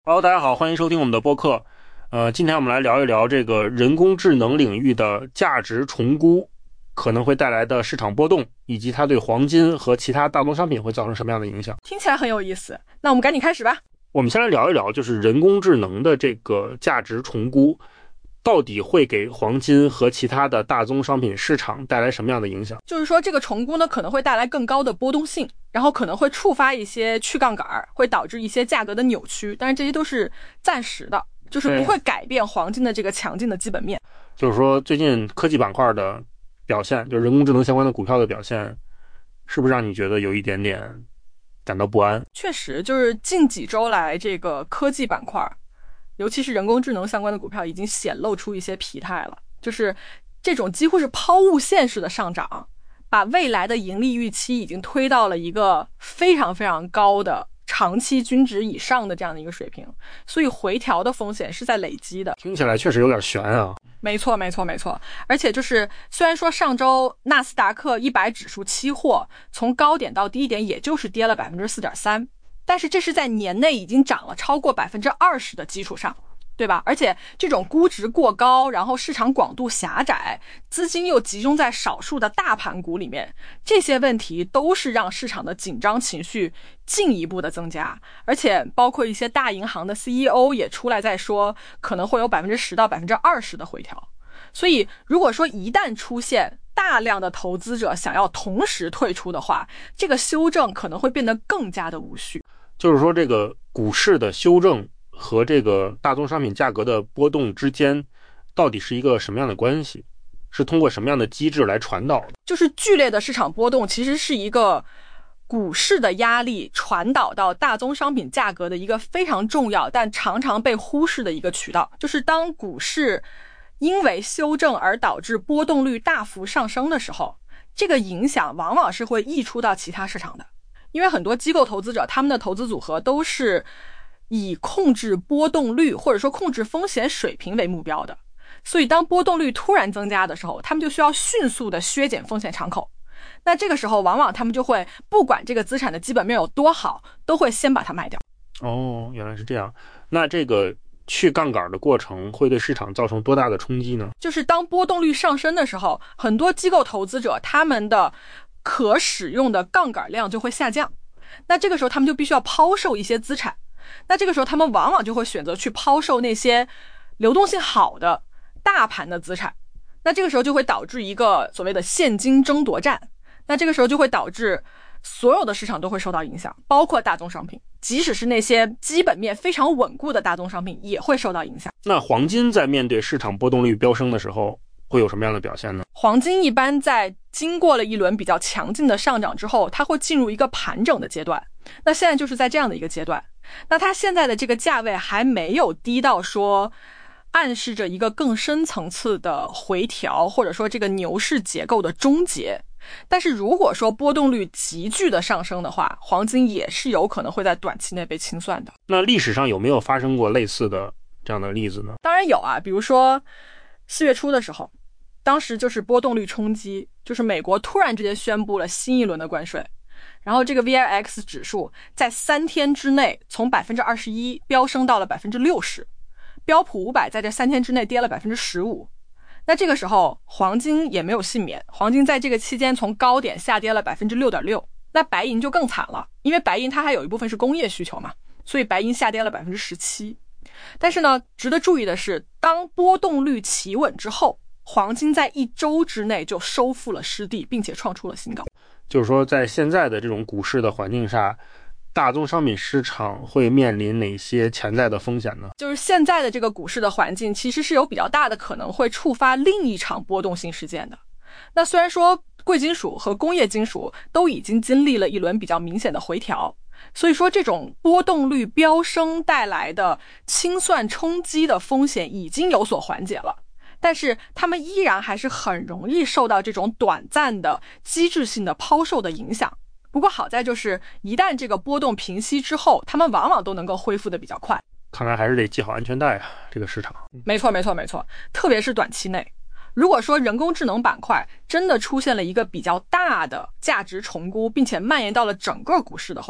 Hello，大家好，欢迎收听我们的播客。今天我们来聊一聊这个人工智能领域的价值重估可能会带来的市场波动，以及它对黄金和其他大宗商品会造成什么样的影响。 听起来很有意思，那我们赶紧开始吧。 我们先来聊一聊，就是人工智能的这个价值重估到底会给黄金和其他的大宗商品市场带来什么样的影响？ 就是说这个重估呢可能会带来更高的波动性，然后可能会触发一些去杠杆，会导致一些价格的扭曲，但是这些都是暂时的，就是不会改变黄金的这个强劲的基本面。 就是说最近科技板块的表现，就是人工智能相关的股票的表现，是不是让你觉得有一点点感到不安？ 确实，就是近几周来这个科技板块，尤其是人工智能相关的股票已经显露出一些疲态了，就是这种几乎是抛物线式的上涨，把未来的盈利预期已经推到了一个非常非常高的长期均值以上的这样的一个水平，所以回调的风险是在累积的。 听起来确实有点悬啊。 没错。而且就是虽然说上周纳斯达克100指数期货从高点到低点也就是跌了 4.3%， 但是这是在年内已经涨了超过 20% 的基础上，对吧？而且这种估值过高，然后市场广度狭窄，资金又集中在少数的大盘股里面，这些问题都是让市场的紧张情绪进一步的增加。而且包括一些大银行的 CEO 也出来在说可能会有 10% 到 20% 的回调。所以如果说一旦出现大量的投资者想要同时退出的话，这个修正可能会变得更加的无序。 就是说这个股市的修正和这个大宗商品价格的波动之间到底是一个什么样的关系，是通过什么样的机制来传导的？ 就是剧烈的市场波动其实是一个股市的压力传导到大宗商品价格的一个非常重要但常常被忽视的一个渠道。就是当股市因为修正而导致波动率大幅上升的时候，这个影响往往是会溢出到其他市场的。因为很多机构投资者他们的投资组合都是以控制波动率或者说控制风险水平为目标的，所以当波动率突然增加的时候，他们就需要迅速的削减风险敞口。那这个时候往往他们就会不管这个资产的基本面有多好，都会先把它卖掉。 哦，原来是这样。那这个去杠杆的过程会对市场造成多大的冲击呢？ 就是当波动率上升的时候，很多机构投资者他们的可使用的杠杆量就会下降，那这个时候他们就必须要抛售一些资产，那这个时候他们往往就会选择去抛售那些流动性好的大盘的资产，那这个时候就会导致一个所谓的现金争夺战，那这个时候就会导致所有的市场都会受到影响，包括大宗商品，即使是那些基本面非常稳固的大宗商品也会受到影响。 那黄金在面对市场波动率飙升的时候会有什么样的表现呢？ 黄金一般在经过了一轮比较强劲的上涨之后，它会进入一个盘整的阶段，那现在就是在这样的一个阶段，那它现在的这个价位还没有低到说暗示着一个更深层次的回调，或者说这个牛市结构的终结。但是如果说波动率急剧的上升的话，黄金也是有可能会在短期内被清算的。 那历史上有没有发生过类似的这样的例子呢？ 当然有啊，比如说4月初的时候，当时就是波动率冲击，就是美国突然之间宣布了新一轮的关税，然后这个 VIX 指数在3天之内从 21% 飙升到了 60%， 标普500在这3天之内跌了 15%。 那这个时候黄金也没有幸免，黄金在这个期间从高点下跌了 6.6%。 那白银就更惨了，因为白银它还有一部分是工业需求嘛，所以白银下跌了 17%。 但是呢，值得注意的是，当波动率企稳之后，黄金在1周之内就收复了失地，并且创出了新高。 就是说在现在的这种股市的环境下，大宗商品市场会面临哪些潜在的风险呢？ 就是现在的这个股市的环境其实是有比较大的可能会触发另一场波动性事件的。那虽然说贵金属和工业金属都已经经历了一轮比较明显的回调，所以说这种波动率飙升带来的清算冲击的风险已经有所缓解了，但是他们依然还是很容易受到这种短暂的机制性的抛售的影响。不过好在就是一旦这个波动平息之后，他们往往都能够恢复的比较快。 看来还是得系好安全带啊，这个市场。 没错，特别是短期内，如果说人工智能板块真的出现了一个比较大的价值重估，并且蔓延到了整个股市的话，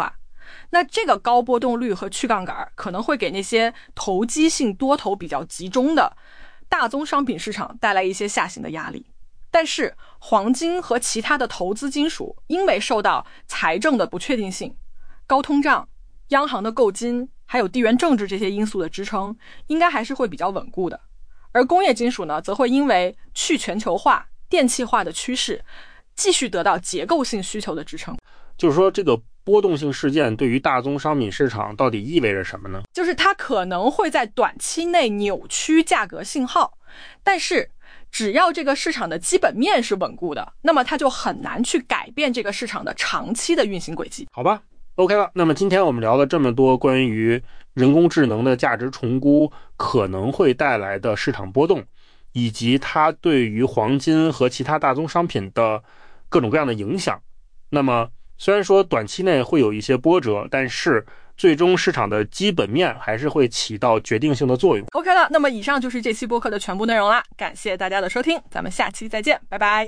那这个高波动率和去杠杆可能会给那些投机性多头比较集中的大宗商品市场带来一些下行的压力。但是黄金和其他的投资金属因为受到财政的不确定性、高通胀、央行的购金还有地缘政治这些因素的支撑，应该还是会比较稳固的。而工业金属呢，则会因为去全球化、电气化的趋势继续得到结构性需求的支撑。 就是说这个波动性事件对于大宗商品市场到底意味着什么呢？ 就是它可能会在短期内扭曲价格信号，但是只要这个市场的基本面是稳固的，那么它就很难去改变这个市场的长期的运行轨迹。 好吧 OK 了，那么今天我们聊了这么多关于人工智能的价值重估可能会带来的市场波动，以及它对于黄金和其他大宗商品的各种各样的影响。那么虽然说短期内会有一些波折，但是最终市场的基本面还是会起到决定性的作用。 OK 了，那么以上就是这期播客的全部内容啦，感谢大家的收听，咱们下期再见，拜拜。